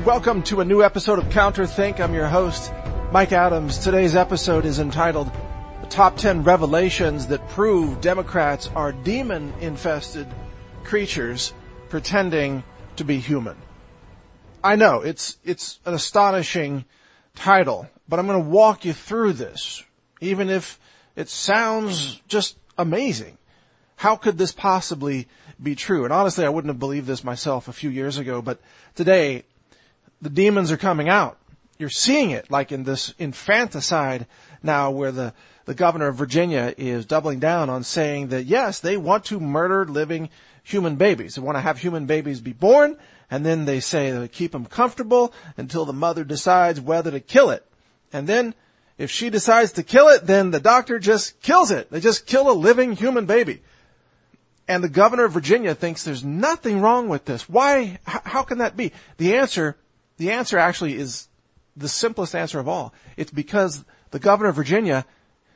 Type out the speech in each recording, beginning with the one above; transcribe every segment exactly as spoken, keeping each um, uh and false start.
Welcome to a new episode of Counterthink. I'm your host, Mike Adams. Today's episode is entitled The Top ten Revelations That Prove Democrats Are Demon-Infested Creatures Pretending to be Human. I know, it's it's an astonishing title, but I'm going to walk you through this, even if it sounds just amazing. How could this possibly be true? And honestly, I wouldn't have believed this myself a few years ago, but today, the demons are coming out. You're seeing it, like in this infanticide now where the, the governor of Virginia is doubling down on saying that, yes, they want to murder living human babies. They want to have human babies be born, and then they say they keep them comfortable until the mother decides whether to kill it. And then, if she decides to kill it, then the doctor just kills it. They just kill a living human baby. And the governor of Virginia thinks there's nothing wrong with this. Why? H- how can that be? The answer, the answer actually is the simplest answer of all. It's because the governor of Virginia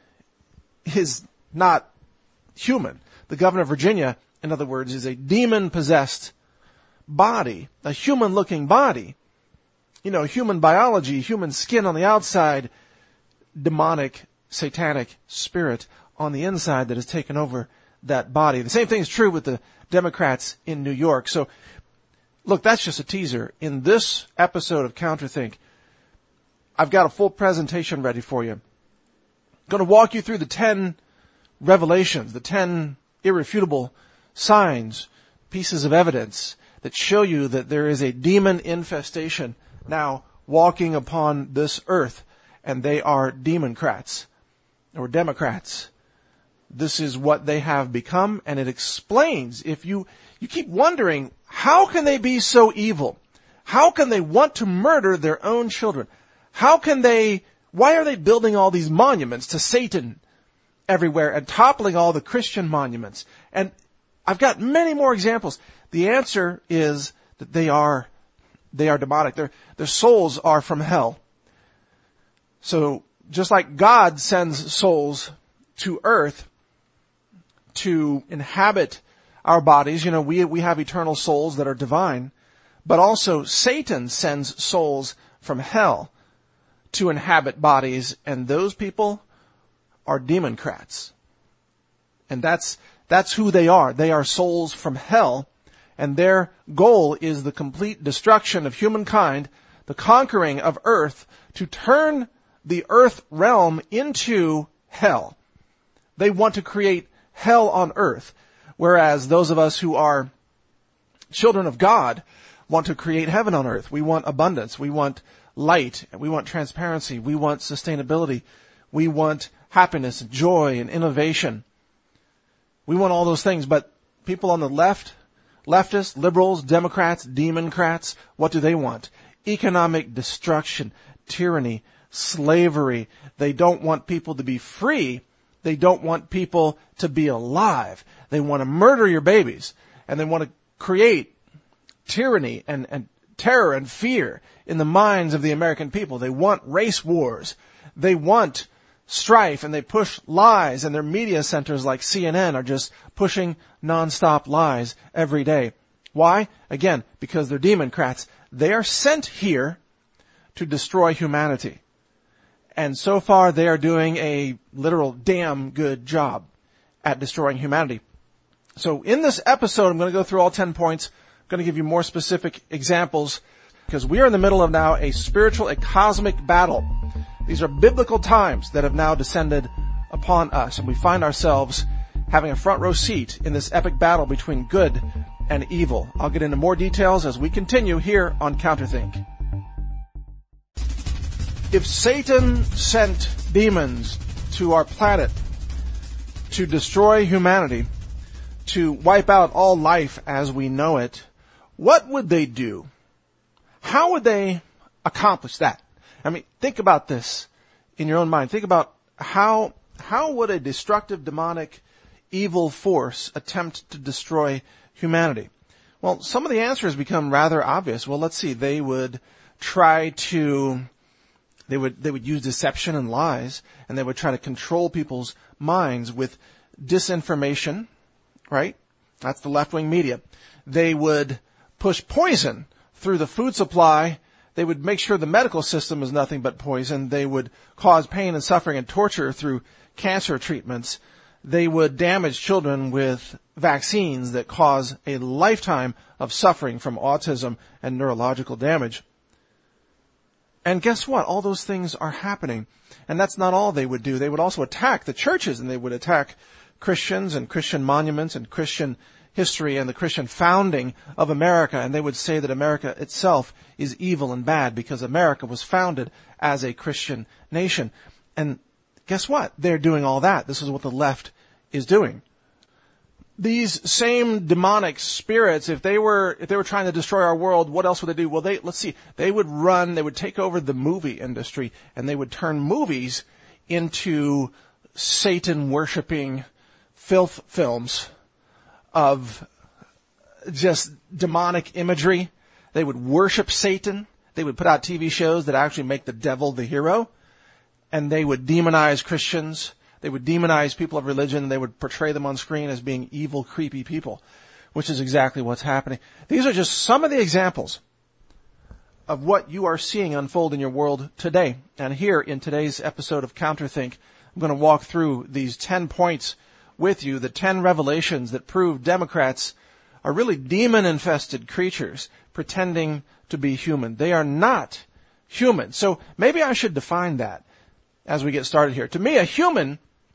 is not human. The governor of Virginia, in other words, is a demon-possessed body, a human-looking body. You know, human biology, human skin on the outside, demonic, satanic spirit on the inside that has taken over that body. The same thing is true with the Democrats in New York. So, look, that's just a teaser. In this episode of Counterthink, I've got a full presentation ready for you. I'm going to walk you through the ten revelations, the ten irrefutable signs, pieces of evidence that show you that there is a demon infestation now walking upon this earth, and they are Demoncrats or Democrats. This is what they have become, and it explains, if you, you keep wondering, how can they be so evil? How can they want to murder their own children? How can they, why are they building all these monuments to Satan everywhere and toppling all the Christian monuments? And I've got many more examples. The answer is that they are, they are demonic. Their, their souls are from hell. So, just like God sends souls to earth to inhabit our bodies, you know, we, we have eternal souls that are divine, but also Satan sends souls from hell to inhabit bodies, and those people are Demoncrats. And that's, that's who they are. They are souls from hell, and their goal is the complete destruction of humankind, the conquering of earth, to turn the earth realm into hell. They want to create hell on earth, whereas those of us who are children of God want to create heaven on earth. We want abundance. We want light. We want transparency. We want sustainability. We want happiness and joy and innovation. We want all those things, but people on the left, leftists, liberals, Democrats, Demoncrats, what do they want? Economic destruction, tyranny, slavery. They don't want people to be free. They don't want people to be alive. They want to murder your babies, and they want to create tyranny and, and terror and fear in the minds of the American people. They want race wars. They want strife, and they push lies, and their media centers like C N N are just pushing nonstop lies every day. Why? Again, because they're Demoncrats. They are sent here to destroy humanity. And so far, they are doing a literal damn good job at destroying humanity. So in this episode, I'm going to go through all ten points. I'm going to give you more specific examples, because we are in the middle of now a spiritual, a cosmic battle. These are biblical times that have now descended upon us, and we find ourselves having a front row seat in this epic battle between good and evil. I'll get into more details as we continue here on Counterthink. If Satan sent demons to our planet to destroy humanity, to wipe out all life as we know it, what would they do? How would they accomplish that? I mean, think about this in your own mind. Think about how, how would a destructive, demonic, evil force attempt to destroy humanity? Well, some of the answers become rather obvious. Well, let's see. They would try to They would, they would use deception and lies, and they would try to control people's minds with disinformation, right? That's the left-wing media. They would push poison through the food supply They would make sure the medical system is nothing but poison. They would cause pain and suffering and torture through cancer treatments. They would damage children with vaccines that cause a lifetime of suffering from autism and neurological damage. And guess what? All those things are happening. And that's not all they would do. They would also attack the churches, and they would attack Christians and Christian monuments and Christian history and the Christian founding of America. And they would say that America itself is evil and bad because America was founded as a Christian nation. And guess what? They're doing all that. This is what the left is doing. These same demonic spirits, if they were, if they were trying to destroy our world, what else would they do? Well, they, let's see, they would run, they would take over the movie industry, and they would turn movies into Satan-worshipping filth films of just demonic imagery. They would worship Satan. They would put out T V shows that actually make the devil the hero. And they would demonize Christians. They would demonize people of religion. They would portray them on screen as being evil, creepy people, which is exactly what's happening. These are just some of the examples of what you are seeing unfold in your world today. And here in today's episode of Counterthink, I'm going to walk through these ten points with you, the ten revelations that prove Democrats are really demon-infested creatures pretending to be human. They are not human. So maybe I should define that as we get started here. To me, a human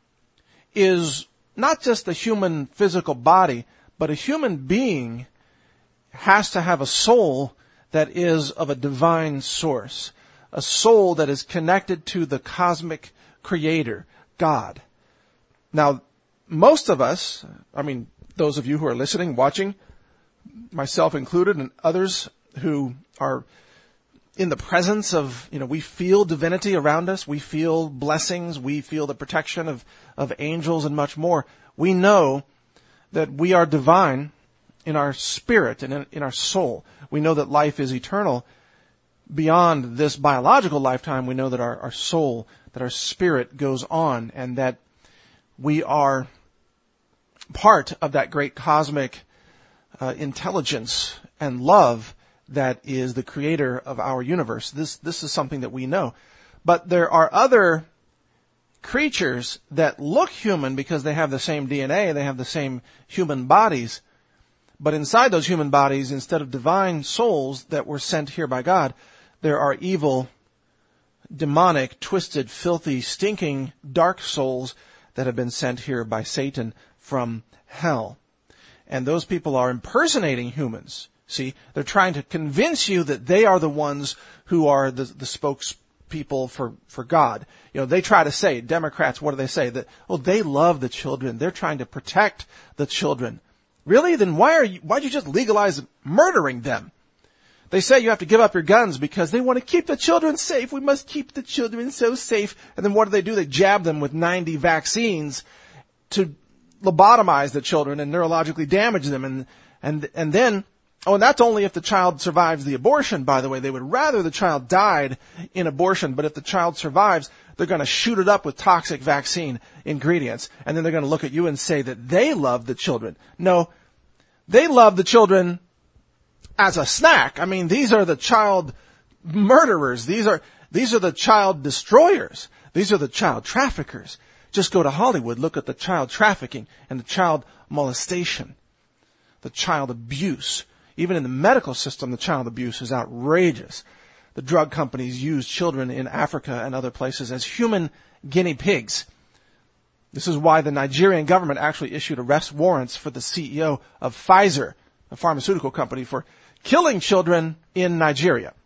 is not just a human physical body, but a human being has to have a soul that is of a divine source, a soul that is connected to the cosmic creator, God. Now, most of us, I mean, those of you who are listening, watching, myself included, and others who are in the presence of, you know, we feel divinity around us. We feel blessings. We feel the protection of, of angels and much more. We know that we are divine in our spirit and in, in our soul. We know that life is eternal beyond this biological lifetime. We know that our, our soul, that our spirit goes on, and that we are part of that great cosmic uh, intelligence and love that is the creator of our universe. This, this is something that we know. But there are other creatures that look human because they have the same D N A, they have the same human bodies. But inside those human bodies, instead of divine souls that were sent here by God, there are evil, demonic, twisted, filthy, stinking, dark souls that have been sent here by Satan from hell. And those people are impersonating humans. See, they're trying to convince you that they are the ones who are the, the spokespeople for, for God. You know, they try to say, Democrats, what do they say? That, oh, they love the children. They're trying to protect the children. Really? Then why are you, why'd you just legalize murdering them? They say you have to give up your guns because they want to keep the children safe. We must keep the children so safe. And then what do they do? They jab them with ninety vaccines to lobotomize the children and neurologically damage them. And, and, and then, oh, and that's only if the child survives the abortion, by the way. They would rather the child died in abortion, but if the child survives, they're going to shoot it up with toxic vaccine ingredients. And then they're going to look at you and say that they love the children. No, they love the children as a snack. I mean, these are the child murderers. These are, these are the child destroyers. These are the child traffickers. Just go to Hollywood, look at the child trafficking and the child molestation, the child abuse. Even in the medical system, the child abuse is outrageous. The drug companies use children in Africa and other places as human guinea pigs. This is why the Nigerian government actually issued arrest warrants for the C E O of Pfizer, a pharmaceutical company, for killing children in Nigeria.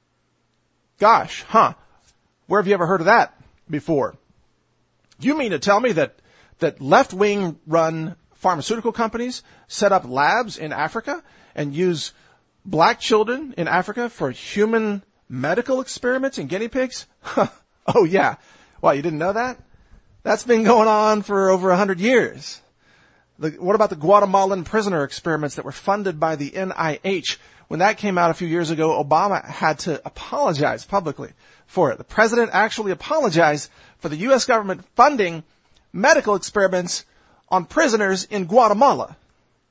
Gosh, huh? Where have you ever heard of that before? You mean to tell me that, that left-wing run pharmaceutical companies set up labs in Africa and use black children in Africa for human medical experiments in guinea pigs? Oh yeah. Well, you didn't know that? That's been going on for over a hundred years. The, what about the Guatemalan prisoner experiments that were funded by the N I H? When that came out a few years ago, Obama had to apologize publicly for it. The president actually apologized for the U S government funding medical experiments on prisoners in Guatemala.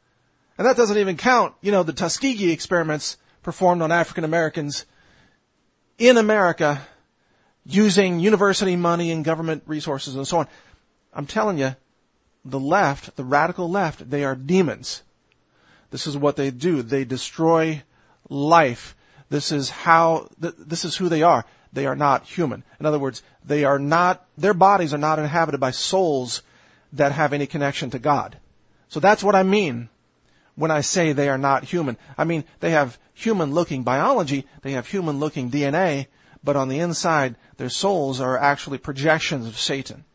And that doesn't even count, you know, the Tuskegee experiments performed on African Americans in America using university money and government resources and so on. I'm telling you, the left, the radical left, they are demons. This is what they do. They destroy life. This is how, th- this is who they are. They are not human. In other words, they are not, their bodies are not inhabited by souls that have any connection to God. So that's what I mean when I say they are not human. I mean, they have human-looking biology, they have human-looking D N A, but on the inside, their souls are actually projections of Satan.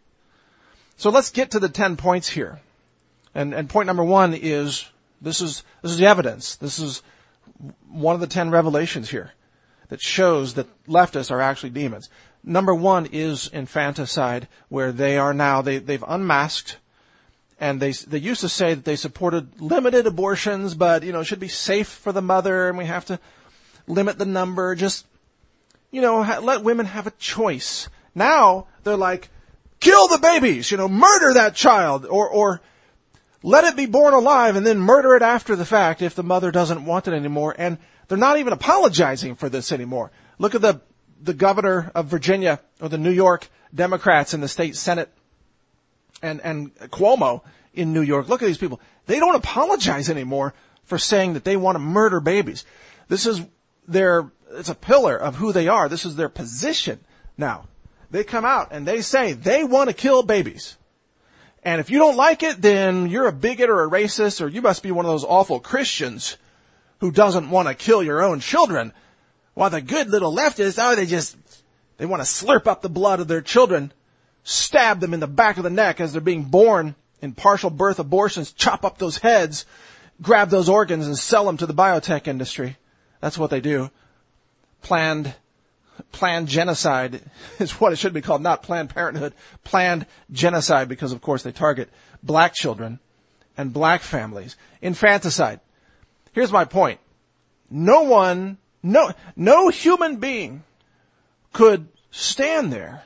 So let's get to the ten points here. And, and point number one is, this is, this is the evidence. This is one of the ten revelations here that shows that leftists are actually demons. Number one is infanticide, where they are now, they, they've unmasked, and they, they used to say that they supported limited abortions, but, you know, it should be safe for the mother, and we have to limit the number, just, you know, ha- let women have a choice. Now, they're like, kill the babies, you know, murder that child, or, or let it be born alive and then murder it after the fact if the mother doesn't want it anymore. And they're not even apologizing for this anymore. Look at the, the governor of Virginia, or the New York Democrats in the state Senate, and, and Cuomo in New York. Look at these people. They don't apologize anymore for saying that they want to murder babies. This is their, it's a pillar of who they are. This is their position now. They come out and they say they want to kill babies. And if you don't like it, then you're a bigot or a racist, or you must be one of those awful Christians who doesn't want to kill your own children. While the good little leftists, oh, they just, they want to slurp up the blood of their children, stab them in the back of the neck as they're being born in partial birth abortions, chop up those heads, grab those organs and sell them to the biotech industry. That's what they do. Planned Planned genocide is what it should be called, not Planned Parenthood. Planned genocide, because of course they target black children and black families. Infanticide. Here's my point. No one, no, no human being could stand there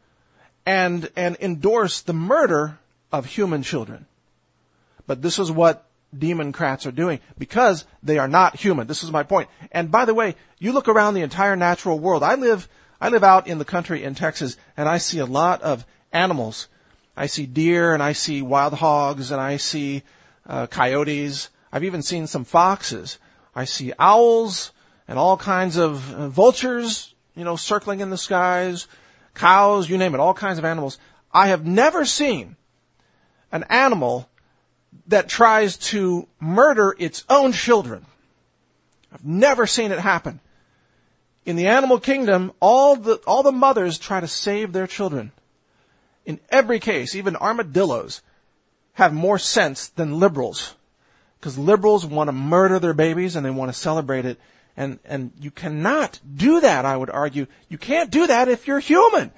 and, and endorse the murder of human children. But this is what Democrats are doing, because they are not human. This is my point. And by the way, you look around the entire natural world. I live, I live out in the country in Texas, and I see a lot of animals. I see deer, and I see wild hogs, and I see uh, coyotes. I've even seen some foxes. I see owls and all kinds of uh, vultures, you know, circling in the skies, cows, you name it, all kinds of animals. I have never seen an animal that tries to murder its own children. I've never seen it happen. In the animal kingdom, all the, all the mothers try to save their children. In every case, even armadillos have more sense than liberals. Because liberals want to murder their babies and they want to celebrate it. And, and you cannot do that, I would argue. You can't do that if you're human.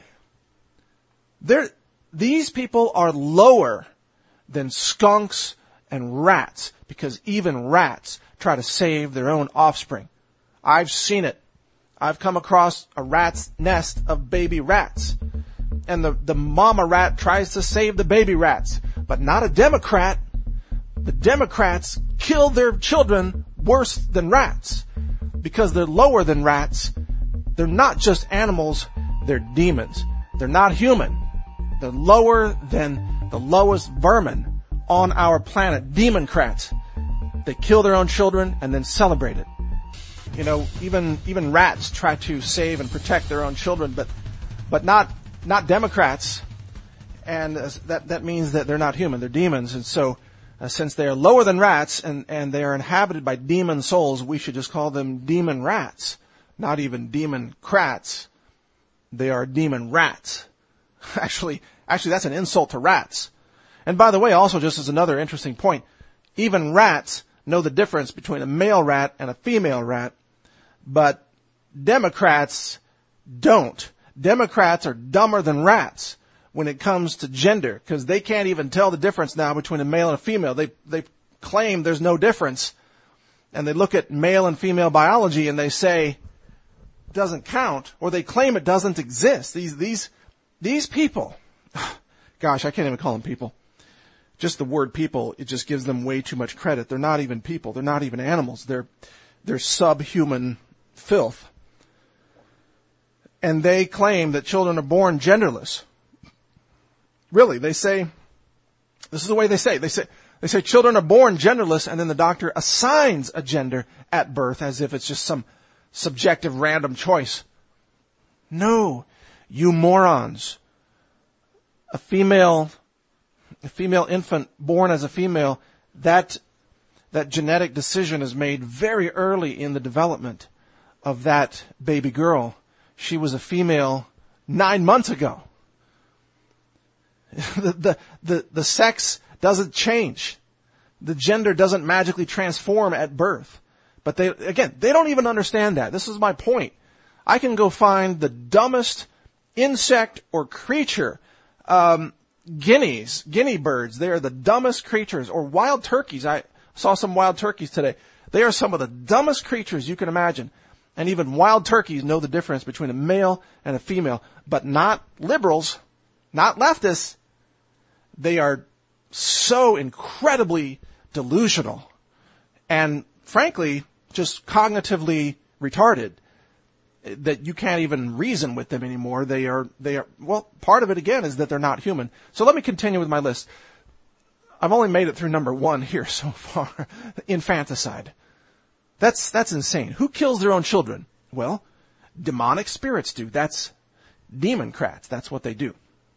They're, these people are lower than skunks and rats, because even rats try to save their own offspring. I've seen it. I've come across a rat's nest of baby rats, and the, the mama rat tries to save the baby rats, but not a Democrat. The Democrats kill their children worse than rats, because they're lower than rats. They're not just animals, they're demons. They're not human. They're lower than the lowest vermin on our planet. Democrats. They kill their own children and then celebrate it. You know, even, even rats try to save and protect their own children, but, but not, not Democrats. And uh, that, that means that they're not human. They're demons. And so, uh, since they are lower than rats and, and they are inhabited by demon souls, we should just call them demon rats. Not even demon crats. They are demon rats. Actually, actually that's an insult to rats. And by the way, also just as another interesting point, even rats know the difference between a male rat and a female rat, but Democrats don't. Democrats are dumber than rats when it comes to gender, because they can't even tell the difference now between a male and a female. They, they claim there's no difference, and they look at male and female biology and they say it doesn't count, or they claim it doesn't exist. These, these, these people, gosh, I can't even call them people. Just the word people, it just gives them way too much credit. They're not even people. They're not even animals. They're, they're subhuman filth. and they claim that children are born genderless. Really, they say, this is the way they say, they say, they say children are born genderless, and then the doctor assigns a gender at birth as if it's just some subjective random choice. No, you morons. A female, a female infant born as a female, that, that genetic decision is made very early in the development of that baby girl. She was a female nine months ago. the, the, the, the sex doesn't change. The gender doesn't magically transform at birth. But they, again, they don't even understand that. This is my point. I can go find the dumbest insect or creature, um, guineas, guinea birds. They are the dumbest creatures, or wild turkeys. I saw some wild turkeys today. They are some of the dumbest creatures you can imagine. And even wild turkeys know the difference between a male and a female, but not liberals, not leftists. They are so incredibly delusional and, frankly, just cognitively retarded that you can't even reason with them anymore. They are, they are, well, part of it again is that they're not human. So let me continue with my list. I've only made it through number one here so far. Infanticide. That's, that's insane. Who kills their own children? Well, demonic spirits do. That's democrats. That's what they do.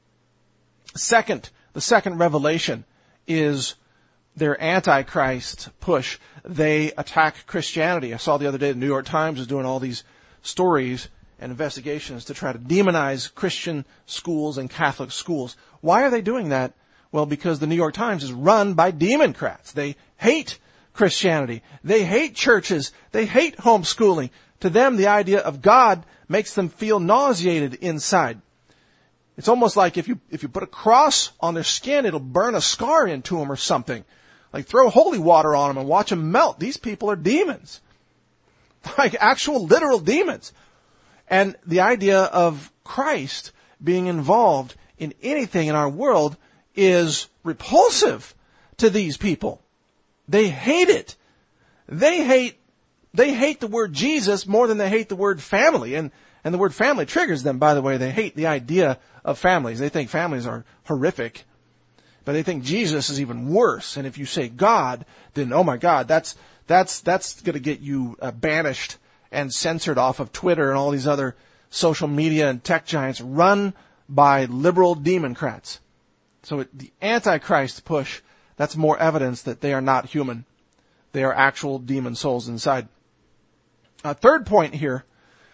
Second, the second revelation is their antichrist push. They attack Christianity. I saw the other day the New York Times is doing all these stories and investigations to try to demonize Christian schools and Catholic schools. Why are they doing that? Well, because the New York Times is run by democrats. They hate Christianity. They hate churches. They hate homeschooling. To them, the idea of God makes them feel nauseated inside. It's almost like if you, if you put a cross on their skin, it'll burn a scar into them or something. Like throw holy water on them and watch them melt. These people are demons. Like actual literal demons. And the idea of Christ being involved in anything in our world is repulsive to these people. They hate it. They hate, they hate the word Jesus more than they hate the word family. And, and the word family triggers them, by the way. They hate the idea of families. They think families are horrific. But they think Jesus is even worse. And if you say God, then oh my God, that's, that's, that's gonna get you uh, banished and censored off of Twitter and all these other social media and tech giants run by liberal democrats. So it, the Antichrist push, that's more evidence that they are not human. They are actual demon souls inside. A third point here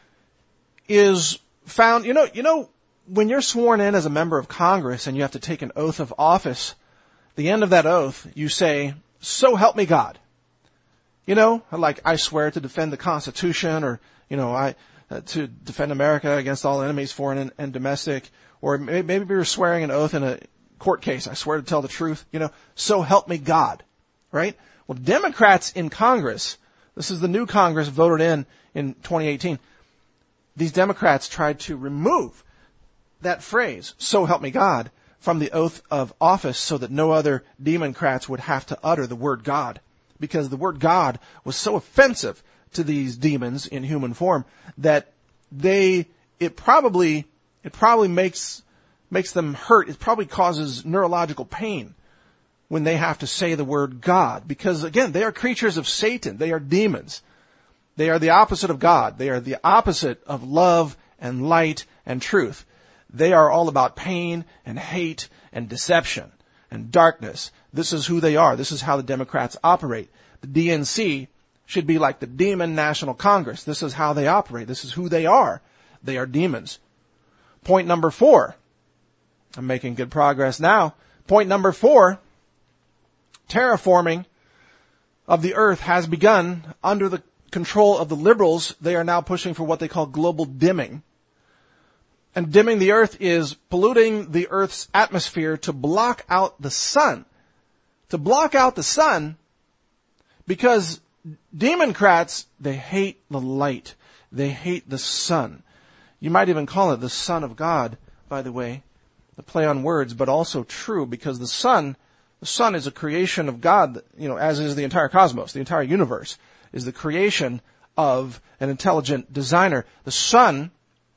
is found, you know, you know, when you're sworn in as a member of Congress and you have to take an oath of office, the end of that oath, you say, so help me God. You know, like I swear to defend the Constitution, or, you know, I, uh, to defend America against all enemies, foreign and, and domestic, or maybe, maybe you're swearing an oath in a court case. I swear to tell the truth, you know, so help me God, right? Well, Democrats in Congress, this is the new Congress voted in in twenty eighteen. These Democrats tried to remove that phrase, so help me God, from the oath of office so that no other democrats would have to utter the word God. Because the word God was so offensive to these demons in human form that they, it probably, it probably makes, makes them hurt. It probably causes neurological pain when they have to say the word God. Because again, they are creatures of Satan. They are demons. They are the opposite of God. They are the opposite of love and light and truth. They are all about pain and hate and deception and darkness. This is who they are. This is how the Democrats operate. The D N C should be like the Demon National Congress. This is how they operate. This is who they are. They are demons. Point number four. I'm making good progress now. Point number four. Terraforming of the earth has begun under the control of the liberals. They are now pushing for what they call global dimming. And dimming the earth is polluting the earth's atmosphere to block out the sun. To block out the sun because democrats, they hate the light. They hate the sun. You might even call it the Son of God, by the way. The play on words, but also true because the sun, the sun is a creation of God, you know, as is the entire cosmos. The entire universe is the creation of an intelligent designer. The sun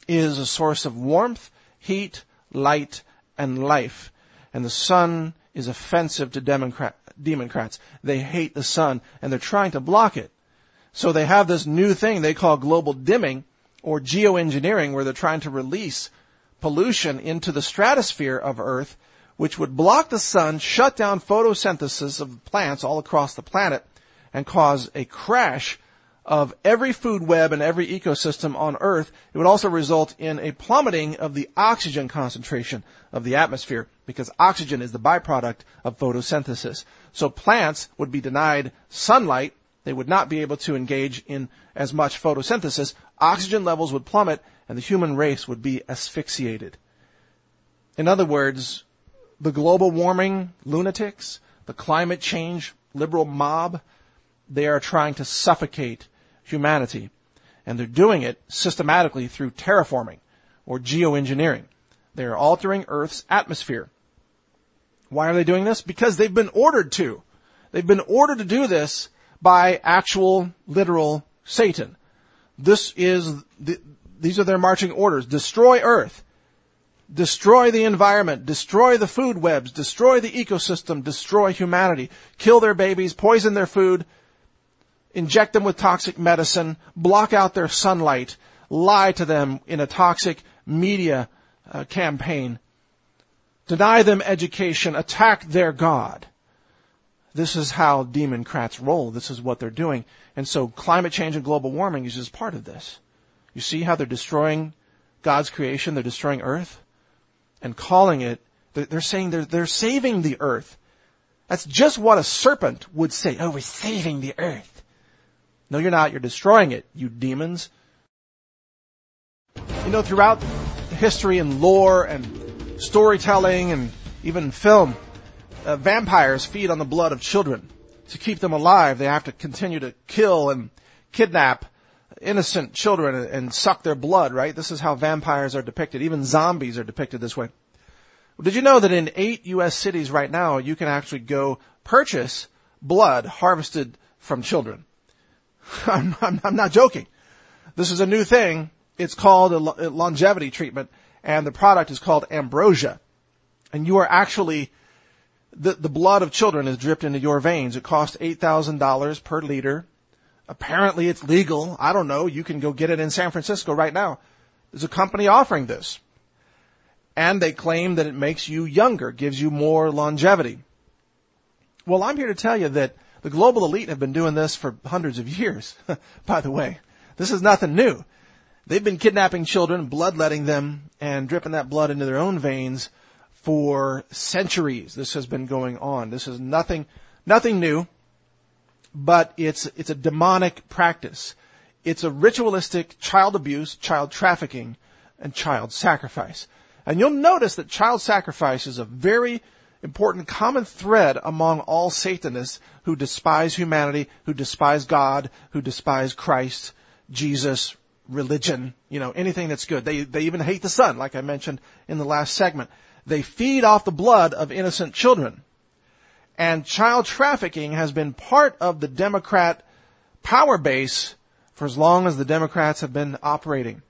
is a source of warmth, heat, light, and life. And the sun is offensive to Democrat, Democrats. They hate the sun, and they're trying to block it. So they have this new thing they call global dimming, or geoengineering, where they're trying to release pollution into the stratosphere of Earth, which would block the sun, shut down photosynthesis of plants all across the planet, and cause a crash of every food web and every ecosystem on Earth. It would also result in a plummeting of the oxygen concentration of the atmosphere, because oxygen is the byproduct of photosynthesis. So plants would be denied sunlight. They would not be able to engage in as much photosynthesis. Oxygen levels would plummet, and the human race would be asphyxiated. In other words, the global warming lunatics, the climate change liberal mob, they are trying to suffocate humanity. And they're doing it systematically through terraforming or geoengineering. They are altering Earth's atmosphere. Why are they doing this? Because they've been ordered to. They've been ordered to do this by actual, literal Satan. This is, the, these are their marching orders. Destroy Earth. Destroy the environment. Destroy the food webs. Destroy the ecosystem. Destroy humanity. Kill their babies. Poison their food. Inject them with toxic medicine. Block out their sunlight. Lie to them in a toxic media uh, campaign. Deny them education. Attack their God. This is how Democrats roll. This is what they're doing. And so climate change and global warming is just part of this. You see how they're destroying God's creation? They're destroying Earth and calling it, they're saying they're, they're saving the Earth. That's just what a serpent would say. Oh, we're saving the Earth. No, you're not. You're destroying it, you demons. You know, throughout history and lore and storytelling and even film, Uh, vampires feed on the blood of children. To keep them alive, they have to continue to kill and kidnap innocent children and, and suck their blood, right? This is how vampires are depicted. Even zombies are depicted this way. Well, did you know that in eight U S cities right now, you can actually go purchase blood harvested from children? I'm, I'm, I'm not joking. This is a new thing. It's called a, a longevity treatment, and the product is called Ambrosia. And you are actually... The, the blood of children is dripped into your veins. It costs eight thousand dollars per liter. Apparently it's legal. I don't know. You can go get it in San Francisco right now. There's a company offering this. And they claim that it makes you younger, gives you more longevity. Well, I'm here to tell you that the global elite have been doing this for hundreds of years, by the way. This is nothing new. They've been kidnapping children, bloodletting them, and dripping that blood into their own veins for centuries. This has been going on. This is nothing, nothing new, but it's, it's a demonic practice. It's a ritualistic child abuse, child trafficking, and child sacrifice. And you'll notice that child sacrifice is a very important common thread among all Satanists who despise humanity, who despise God, who despise Christ, Jesus, religion, you know, anything that's good. They, they even hate the sun, like I mentioned in the last segment. They feed off the blood of innocent children. And child trafficking has been part of the Democrat power base for as long as the Democrats have been operating.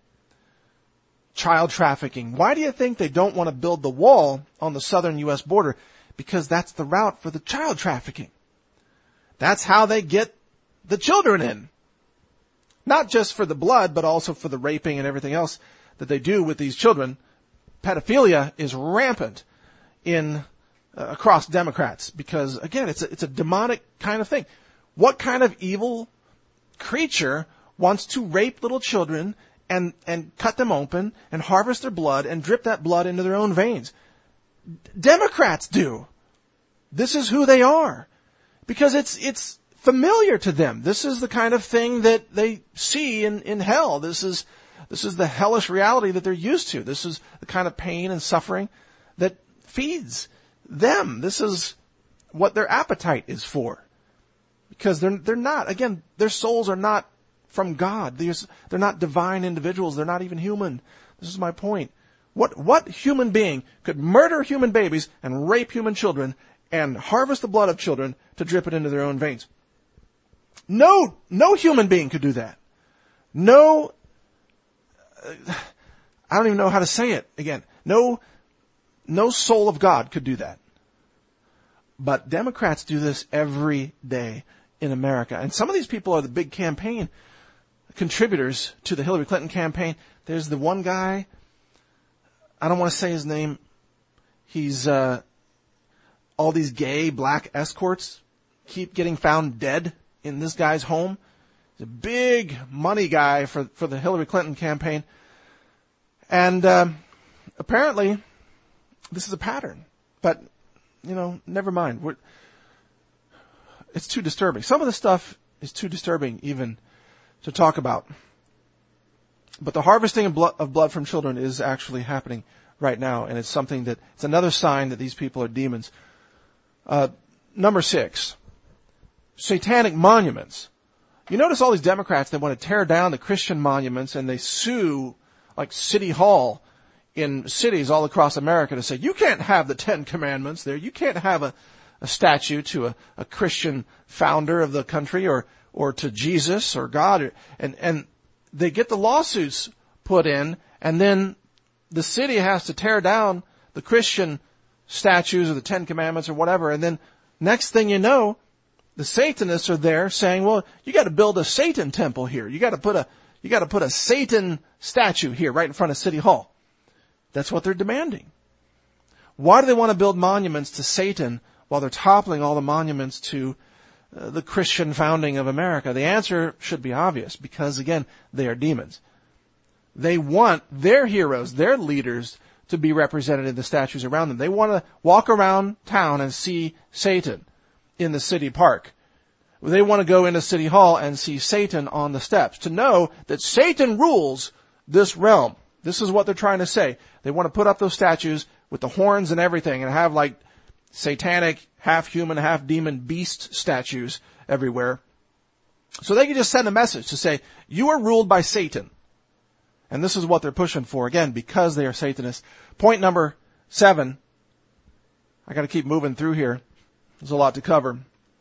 Child trafficking. Why do you think they don't want to build the wall on the southern U S border? Because that's the route for the child trafficking. That's how they get the children in. Not just for the blood, but also for the raping and everything else that they do with these children. Pedophilia is rampant in uh, across Democrats because, again, it's a, it's a demonic kind of thing. What kind of evil creature wants to rape little children and and cut them open and harvest their blood and drip that blood into their own veins? Democrats do. This is who they are because it's it's familiar to them. This is the kind of thing that they see in in hell. This is This is the hellish reality that they're used to. This is the kind of pain and suffering that feeds them. This is what their appetite is for. Because they're, they're not, again, their souls are not from God. They're, they're not divine individuals. They're not even human. This is my point. What, what human being could murder human babies and rape human children and harvest the blood of children to drip it into their own veins? No, no human being could do that. No I don't even know how to say it again. No, no soul of God could do that. But Democrats do this every day in America. And some of these people are the big campaign contributors to the Hillary Clinton campaign. There's the one guy, I don't want to say his name. He's, uh, all these gay black escorts keep getting found dead in this guy's home. He's a big money guy for, for the Hillary Clinton campaign. And, um, apparently this is a pattern, but, you know, never mind. We're, it's too disturbing. Some of the stuff is too disturbing even to talk about. But the harvesting of blood, of blood from children is actually happening right now, and it's something that, it's another sign that these people are demons. Uh, number six, satanic monuments. You notice all these Democrats, they want to tear down the Christian monuments, and they sue, like City Hall in cities all across America to say, you can't have the Ten Commandments there. You can't have a, a statue to a, a Christian founder of the country or, or to Jesus or God. And, and they get the lawsuits put in, and then the city has to tear down the Christian statues or the Ten Commandments or whatever. And then next thing you know, the Satanists are there saying, well, you got to build a Satan temple here. You got to put a, you got to put a Satan statue here right in front of City Hall. That's what they're demanding. Why do they want to build monuments to Satan while they're toppling all the monuments to uh, the Christian founding of America? The answer should be obvious, because again, they are demons. They want their heroes, their leaders, to be represented in the statues around them. They want to walk around town and see Satan in the city park. They want to go into City Hall and see Satan on the steps, to know that Satan rules this realm. This is what they're trying to say. They want to put up those statues with the horns and everything and have like satanic, half-human, half-demon beast statues everywhere. So they can just send a message to say, you are ruled by Satan. And this is what they're pushing for, again, because they are Satanists. Point number seven. I got to keep moving through here. There's a lot to cover.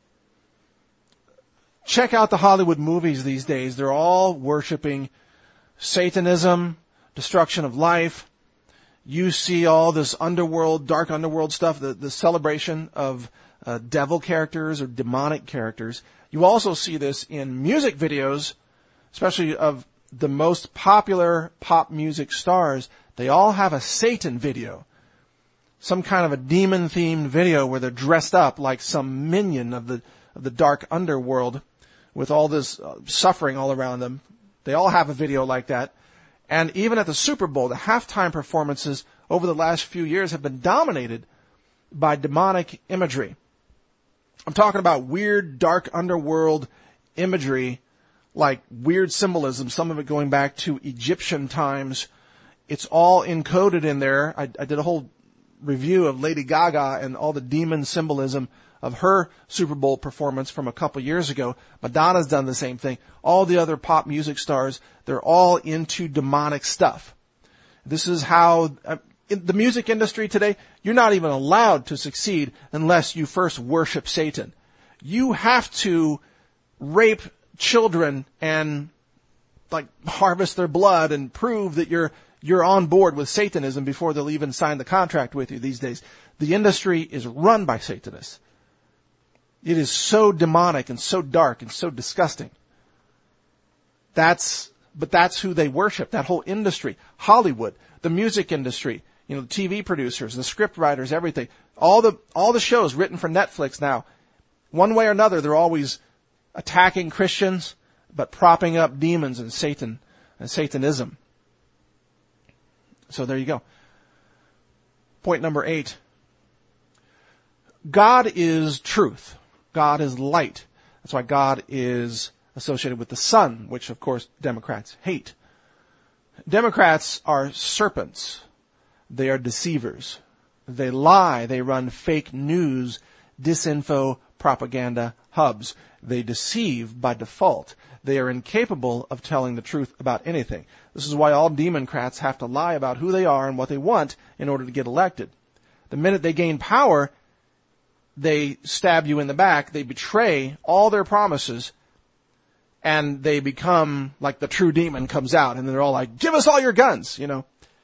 Check out the Hollywood movies these days. They're all worshiping Satanism, destruction of life. You see all this underworld, dark underworld stuff, the, the celebration of uh, devil characters or demonic characters. You also see this in music videos, especially of the most popular pop music stars. They all have a Satan video, some kind of a demon-themed video where they're dressed up like some minion of the of the dark underworld with all this uh, suffering all around them. They all have a video like that. And even at the Super Bowl, the halftime performances over the last few years have been dominated by demonic imagery. I'm talking about weird, dark underworld imagery, like weird symbolism, some of it going back to Egyptian times. It's all encoded in there. I, I did a whole review of Lady Gaga and all the demon symbolism of her Super Bowl performance from a couple years ago. Madonna's done the same thing. All the other pop music stars, they're all into demonic stuff. This is how, uh, in the music industry today, you're not even allowed to succeed unless you first worship Satan. You have to rape children and like harvest their blood and prove that you're you're on board with Satanism before they'll even sign the contract with you these days. The industry is run by Satanists. It is so demonic and so dark and so disgusting. That's, but that's who they worship, that whole industry. Hollywood, the music industry, you know, the T V producers, the script writers, everything. All the, all the shows written for Netflix now, one way or another, they're always attacking Christians, but propping up demons and Satan and Satanism. So there you go. Point number eight. God is truth. God is light. That's why God is associated with the sun, which of course Democrats hate. Democrats are serpents. They are deceivers. They lie. They run fake news, disinfo, propaganda hubs. They deceive by default. They are incapable of telling the truth about anything. This is why all Democrats have to lie about who they are and what they want in order to get elected. The minute they gain power, they stab you in the back, they betray all their promises, and they become like the true demon comes out, and they're all like, give us all your guns, you know.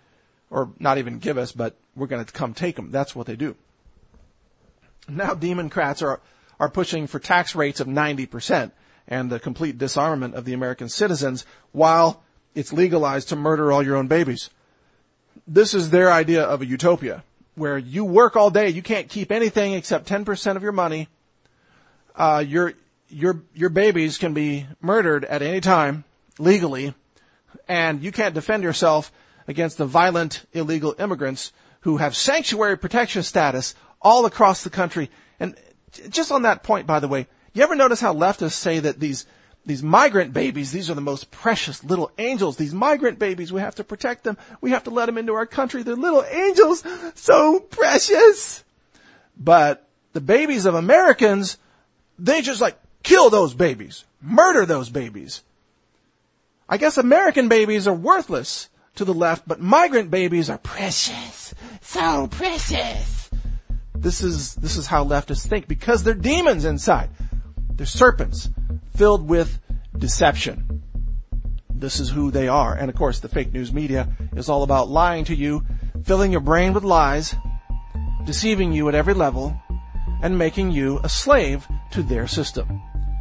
or not even give us, but we're going to come take them. That's what they do. Now Democrats are, are pushing for tax rates of ninety percent and the complete disarmament of the American citizens while it's legalized to murder all your own babies. This is their idea of a utopia where you work all day, you can't keep anything except ten percent of your money. Uh, your, your, your babies can be murdered at any time legally, and you can't defend yourself against the violent illegal immigrants who have sanctuary protection status all across the country. And just on that point, by the way, you ever notice how leftists say that these these migrant babies, these are the most precious little angels. These migrant babies, we have to protect them. We have to let them into our country. They're little angels, so precious. But the babies of Americans, they just like kill those babies, murder those babies. I guess American babies are worthless to the left, but migrant babies are precious, so precious. This is, this is how leftists think because they're demons inside. They're serpents filled with deception. This is who they are. And of course, the fake news media is all about lying to you, filling your brain with lies, deceiving you at every level, and making you a slave to their system.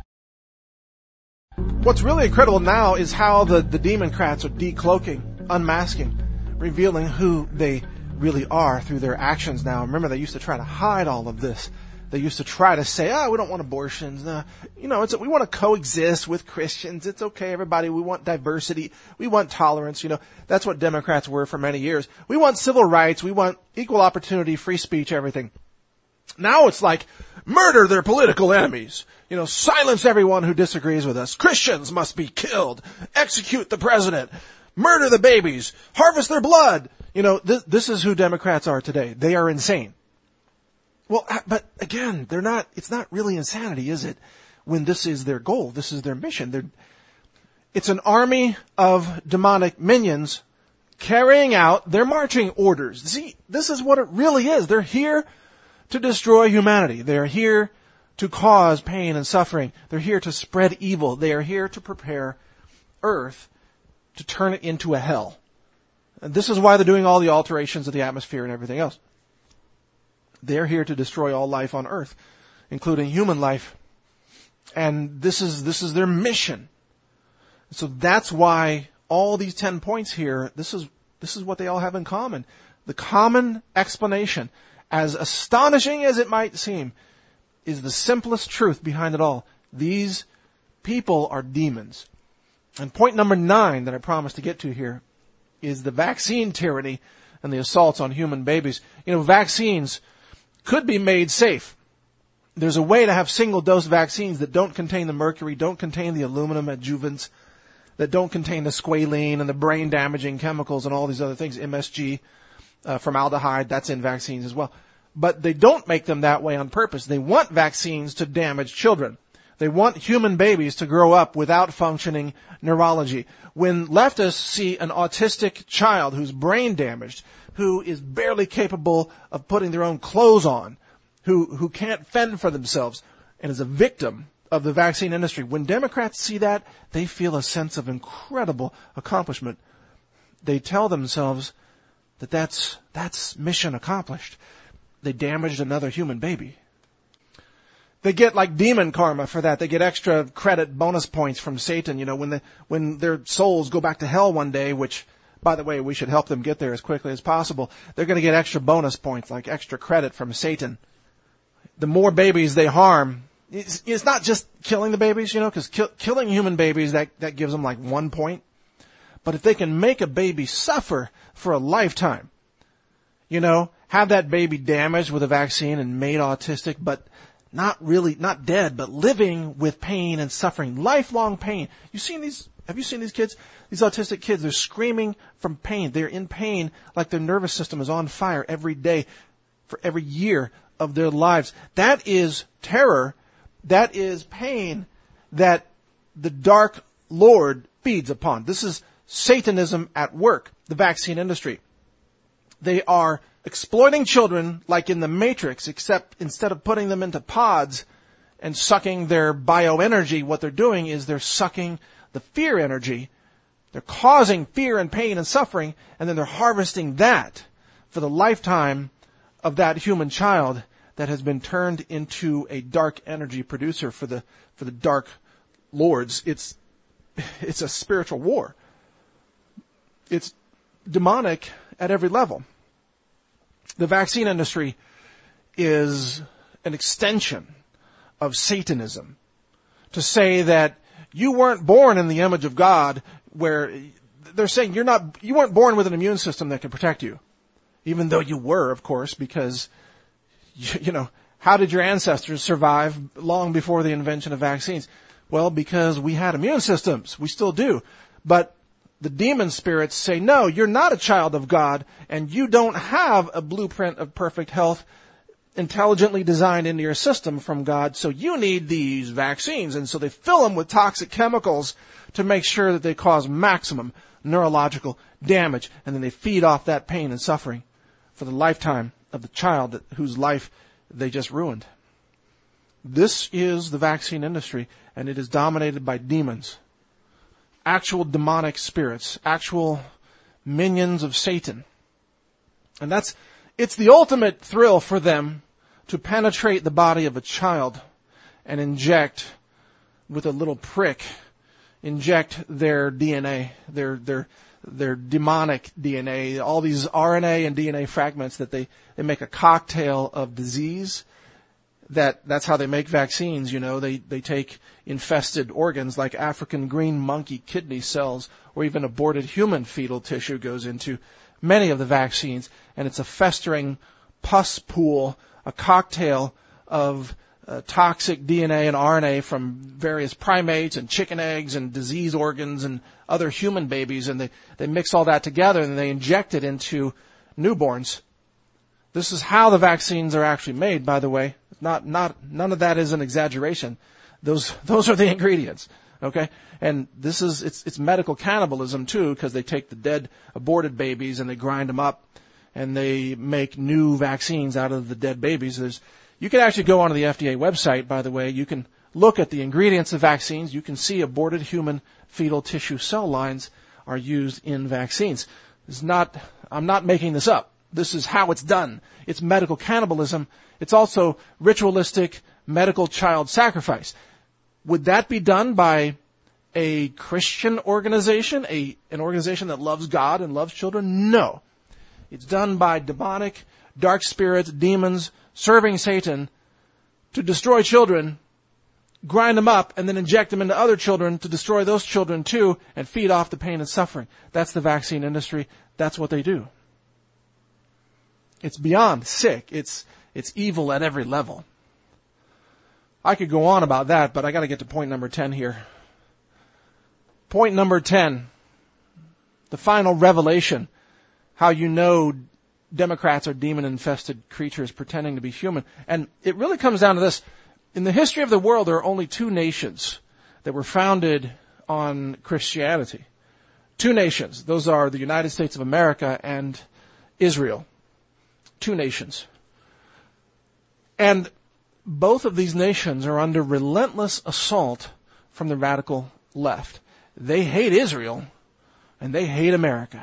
What's really incredible now is how the, the Democrats are decloaking, unmasking, revealing who they really are through their actions now. Remember, they used to try to hide all of this. They used to try to say, oh, we don't want abortions. Uh, you know, it's, we want to coexist with Christians. It's okay, everybody. We want diversity. We want tolerance. You know, that's what Democrats were for many years. We want civil rights. We want equal opportunity, free speech, everything. Now it's like, murder their political enemies. You know, silence everyone who disagrees with us. Christians must be killed. Execute the president. Murder the babies. Harvest their blood. You know, this, this is who Democrats are today. They are insane. Well, but again, they're not, it's not really insanity, is it? When this is their goal, this is their mission. They're, it's an army of demonic minions carrying out their marching orders. See, this is what it really is. They're here to destroy humanity. They're here to cause pain and suffering. They're here to spread evil. They are here to prepare earth to turn it into a hell. And this is why they're doing all the alterations of the atmosphere and everything else. They're here to destroy all life on earth, including human life. And this is, this is their mission. So that's why all these ten points here, this is, this is what they all have in common. The common explanation, as astonishing as it might seem, is the simplest truth behind it all. These people are demons. And point number nine that I promised to get to here is the vaccine tyranny and the assaults on human babies. You know, vaccines could be made safe. There's a way to have single-dose vaccines that don't contain the mercury, don't contain the aluminum adjuvants, that don't contain the squalene and the brain-damaging chemicals and all these other things, M S G, uh, formaldehyde, that's in vaccines as well. But they don't make them that way on purpose. They want vaccines to damage children. They want human babies to grow up without functioning neurology. When leftists see an autistic child who's brain damaged, who is barely capable of putting their own clothes on, who, who can't fend for themselves, and is a victim of the vaccine industry, when Democrats see that, they feel a sense of incredible accomplishment. They tell themselves that that's, that's mission accomplished. They damaged another human baby. They get like demon karma for that. They get extra credit bonus points from Satan, you know, when the, when their souls go back to hell one day, which, by the way, we should help them get there as quickly as possible. They're going to get extra bonus points, like extra credit from Satan. The more babies they harm, it's, it's not just killing the babies, you know, because kill, killing human babies, that, that gives them like one point. But if they can make a baby suffer for a lifetime, you know, have that baby damaged with a vaccine and made autistic, but not really, not dead, but living with pain and suffering, lifelong pain. You seen these, have you seen these kids? These autistic kids, they're screaming from pain. They're in pain like their nervous system is on fire every day for every year of their lives. That is terror. That is pain that the dark Lord feeds upon. This is Satanism at work, the vaccine industry. They are exploiting children like in the Matrix, except instead of putting them into pods and sucking their bioenergy, what they're doing is they're sucking the fear energy. They're causing fear and pain and suffering, and then they're harvesting that for the lifetime of that human child that has been turned into a dark energy producer for the for the dark lords. It's it's a spiritual war. It's demonic at every level. The vaccine industry is an extension of Satanism. To say that you weren't born in the image of God, where they're saying you're not, you weren't born with an immune system that could protect you. Even though you were, of course, because, you, you know, how did your ancestors survive long before the invention of vaccines? Well, because we had immune systems. We still do. But the demon spirits say, no, you're not a child of God, and you don't have a blueprint of perfect health intelligently designed into your system from God, so you need these vaccines. And so they fill them with toxic chemicals to make sure that they cause maximum neurological damage, and then they feed off that pain and suffering for the lifetime of the child that, whose life they just ruined. This is the vaccine industry, and it is dominated by demons. Actual demonic spirits, actual minions of Satan. And that's, it's the ultimate thrill for them to penetrate the body of a child and inject with a little prick, inject their D N A, their, their, their demonic D N A, all these R N A and D N A fragments that they, they make a cocktail of disease. That, that's how they make vaccines, you know. They, they take infested organs like African green monkey kidney cells, or even aborted human fetal tissue goes into many of the vaccines, and it's a festering pus pool, a cocktail of uh, toxic D N A and R N A from various primates and chicken eggs and disease organs and other human babies, and they, they mix all that together and they inject it into newborns. This is how the vaccines are actually made, by the way. Not, not, none of that is an exaggeration. Those, those are the ingredients. Okay? And this is, it's, it's medical cannibalism too, because they take the dead, aborted babies and they grind them up and they make new vaccines out of the dead babies. There's, you can actually go onto the F D A website, by the way. You can look at the ingredients of vaccines. You can see aborted human fetal tissue cell lines are used in vaccines. It's not, I'm not making this up. This is how it's done. It's medical cannibalism. It's also ritualistic medical child sacrifice. Would that be done by a Christian organization, a, an organization that loves God and loves children? No. It's done by demonic, dark spirits, demons, serving Satan to destroy children, grind them up, and then inject them into other children to destroy those children too and feed off the pain and suffering. That's the vaccine industry. That's what they do. It's beyond sick. It's, it's evil at every level. I could go on about that, but I got to get to point number ten here. Point number ten. The final revelation. How you know Democrats are demon-infested creatures pretending to be human. And it really comes down to this. In the history of the world, there are only two nations that were founded on Christianity. Two nations. Those are the United States of America and Israel. Two nations. And both of these nations are under relentless assault from the radical left. They hate Israel and they hate America.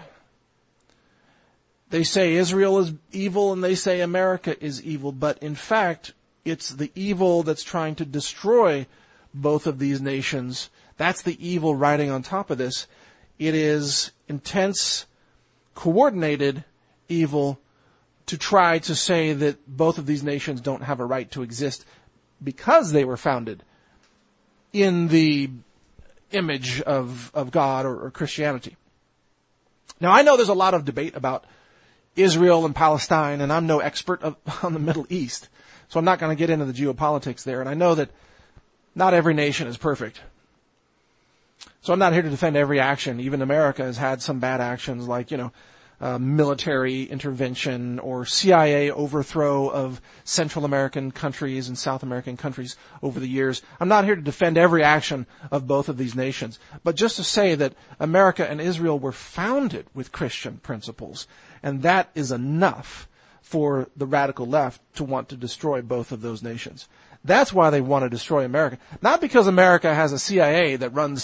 They say Israel is evil and they say America is evil, but in fact, it's the evil that's trying to destroy both of these nations. That's the evil riding on top of this. It is intense, coordinated evil to try to say that both of these nations don't have a right to exist because they were founded in the image of, of God or, or Christianity. Now, I know there's a lot of debate about Israel and Palestine, and I'm no expert of, on the Middle East, so I'm not going to get into the geopolitics there. And I know that not every nation is perfect. So I'm not here to defend every action. Even America has had some bad actions like, you know, Uh, military intervention or C I A overthrow of Central American countries and South American countries over the years. I'm not here to defend every action of both of these nations, but just to say that America and Israel were founded with Christian principles, and that is enough for the radical left to want to destroy both of those nations. That's why they want to destroy America. Not because America has a C I A that runs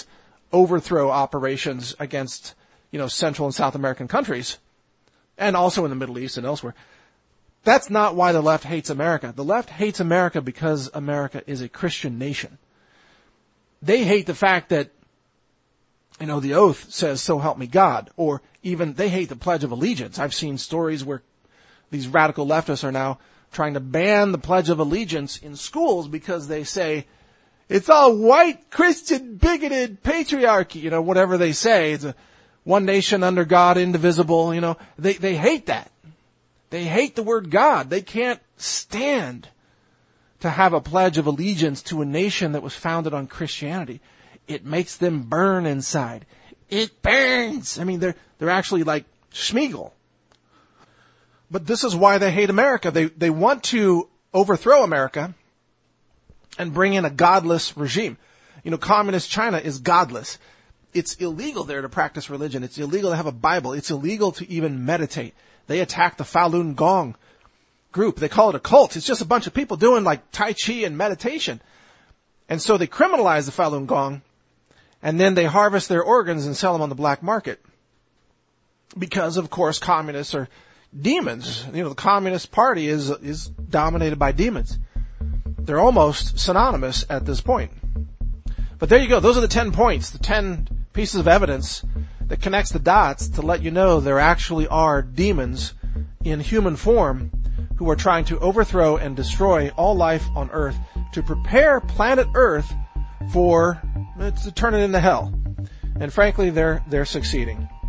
overthrow operations against, you know, Central and South American countries, and also in the Middle East and elsewhere. That's not why the left hates America. The left hates America because America is a Christian nation. They hate the fact that, you know, the oath says, "So help me God," or even they hate the Pledge of Allegiance. I've seen stories where these radical leftists are now trying to ban the Pledge of Allegiance in schools because they say, it's all white, Christian, bigoted patriarchy, you know, whatever they say. It's a one nation under God, indivisible, you know. They, they hate that. They hate the word God. They can't stand to have a Pledge of Allegiance to a nation that was founded on Christianity. It makes them burn inside. It burns. I mean, they're, they're actually like Schmeagol. But this is why they hate America. They, they want to overthrow America and bring in a godless regime. You know, communist China is godless. It's illegal there to practice religion. It's illegal to have a Bible. It's illegal to even meditate. They attack the Falun Gong group. They call it a cult. It's just a bunch of people doing like Tai Chi and meditation. And so they criminalize the Falun Gong, and then they harvest their organs and sell them on the black market. Because, of course, communists are demons. You know, the Communist Party is is dominated by demons. They're almost synonymous at this point. But there you go. Those are the ten points, the ten pieces of evidence that connects the dots to let you know there actually are demons in human form who are trying to overthrow and destroy all life on Earth to prepare planet Earth for to turn it into hell. And frankly, they're they're succeeding.